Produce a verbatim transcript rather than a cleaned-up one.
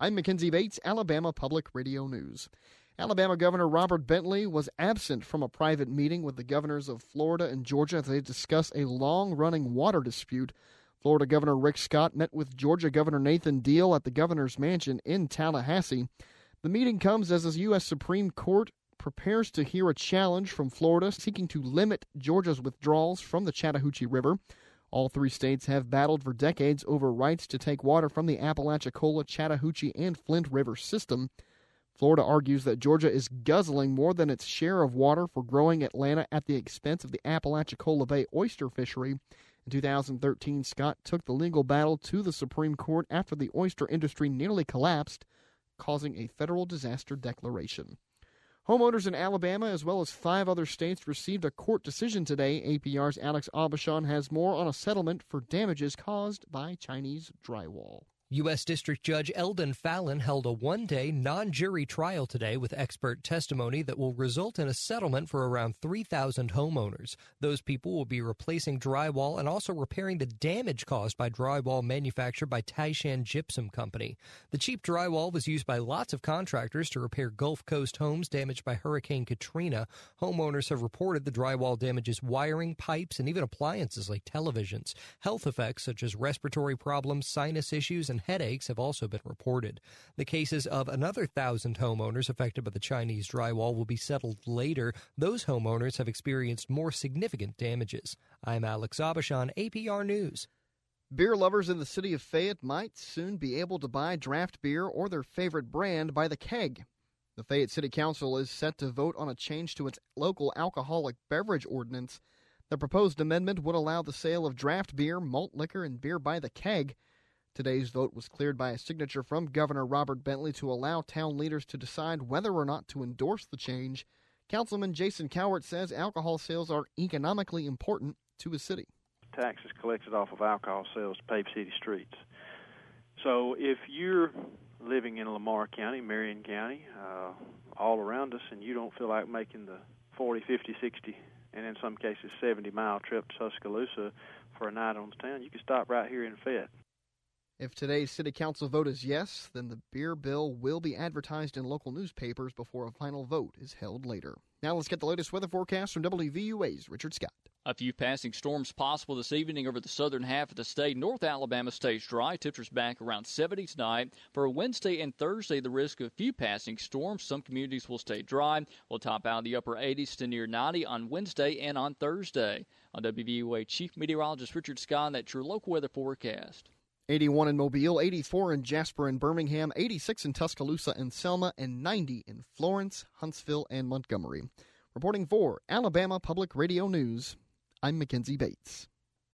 I'm Mackenzie Bates, Alabama Public Radio News. Alabama Governor Robert Bentley was absent from a private meeting with the governors of Florida and Georgia as they discuss a long-running water dispute. Florida Governor Rick Scott met with Georgia Governor Nathan Deal at the governor's mansion in Tallahassee. The meeting comes as the U S Supreme Court prepares to hear a challenge from Florida seeking to limit Georgia's withdrawals from the Chattahoochee River. All three states have battled for decades over rights to take water from the Apalachicola, Chattahoochee, and Flint River system. Florida argues that Georgia is guzzling more than its share of water for growing Atlanta at the expense of the Apalachicola Bay oyster fishery. In two thousand thirteen, Scott took the legal battle to the Supreme Court after the oyster industry nearly collapsed, causing a federal disaster declaration. Homeowners in Alabama, as well as five other states, received a court decision today. A P R's Alex Aubuchon has more on a settlement for damages caused by Chinese drywall. U S. District Judge Eldon Fallon held a one-day non-jury trial today with expert testimony that will result in a settlement for around three thousand homeowners. Those people will be replacing drywall and also repairing the damage caused by drywall manufactured by Taishan Gypsum Company. The cheap drywall was used by lots of contractors to repair Gulf Coast homes damaged by Hurricane Katrina. Homeowners have reported the drywall damages wiring, pipes, and even appliances like televisions. Health effects such as respiratory problems, sinus issues, and headaches have also been reported. The cases of another thousand homeowners affected by the Chinese drywall will be settled later. Those homeowners have experienced more significant damages. I'm Alex Aubuchon, A P R News. Beer lovers in the city of Fayette might soon be able to buy draft beer or their favorite brand by the keg. The Fayette City Council is set to vote on a change to its local alcoholic beverage ordinance. The proposed amendment would allow the sale of draft beer, malt liquor, and beer by the keg. Today's vote was cleared by a signature from Governor Robert Bentley to allow town leaders to decide whether or not to endorse the change. Councilman Jason Cowart says alcohol sales are economically important to his city. Taxes collected off of alcohol sales to pave city streets. So if you're living in Lamar County, Marion County, uh, all around us, and you don't feel like making the forty, fifty, sixty, and in some cases seventy-mile trip to Tuscaloosa for a night on the town, you can stop right here in Fayette. If today's city council vote is yes, then the beer bill will be advertised in local newspapers before a final vote is held later. Now let's get the latest weather forecast from W V U A's Richard Scott. A few passing storms possible this evening over the southern half of the state. North Alabama stays dry. Temperatures back around seventy tonight. For Wednesday and Thursday, the risk of a few passing storms. Some communities will stay dry. We'll top out in the upper eighties to near ninety on Wednesday and on Thursday. On W V U A Chief Meteorologist Richard Scott, that's your local weather forecast. eighty-one in Mobile, eighty-four in Jasper and Birmingham, eighty-six in Tuscaloosa and Selma, and ninety in Florence, Huntsville, and Montgomery. Reporting for Alabama Public Radio News, I'm Mackenzie Bates.